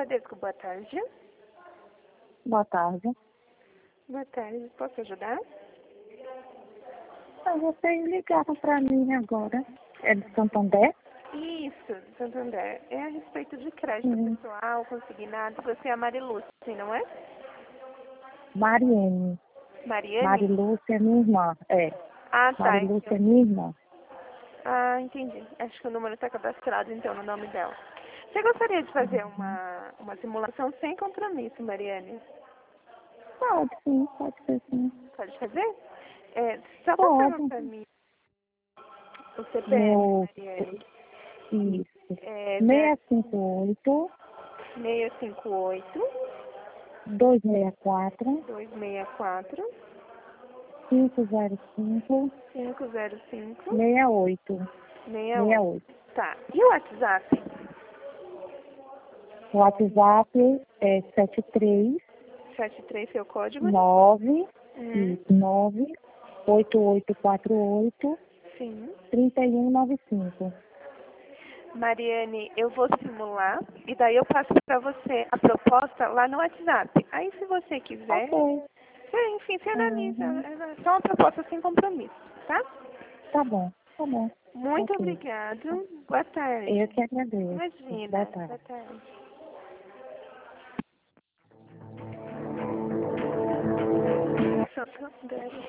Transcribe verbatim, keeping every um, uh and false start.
Bradesco, boa tarde. Boa tarde. Boa tarde, posso ajudar? Ah, vocês ligaram para mim agora. É de Santander? Isso, Santander. É a respeito de crédito Sim. pessoal, consignado. Você é a Marilúcia, não é? Mariene. Mariane? Marilúcia é minha irmã. É. Ah, tá. Marilúcia é Então. minha irmã. Ah, entendi. Acho que o número está cadastrado, então, no nome dela. Você gostaria de fazer Uhum. uma, uma simulação sem compromisso, Mariane? Pode sim, pode ser sim. Pode fazer? É, só confirma Pode. para mim o C P F, Meu. Mariane. Isso. É seis cinco oito, seis cinco oito, dois seis quatro, dois seis quatro, cinco zero cinco, cinco zero cinco, seis oito. seis seis oito. oito. Tá. E o WhatsApp? O WhatsApp é sete três sete três, seu código? nove Hum, nove oito oito quatro oito sim. três um nove cinco. Mariane, eu vou simular e daí eu passo para você a proposta lá no WhatsApp. Aí, se você quiser, Ok. é, enfim, você analisa. Uhum. É só uma proposta sem compromisso, tá? Tá bom, tá bom. Muito Ok. obrigado. Boa Eu tarde. que agradeço. Boa Imagina. tarde. Boa tarde. Santander.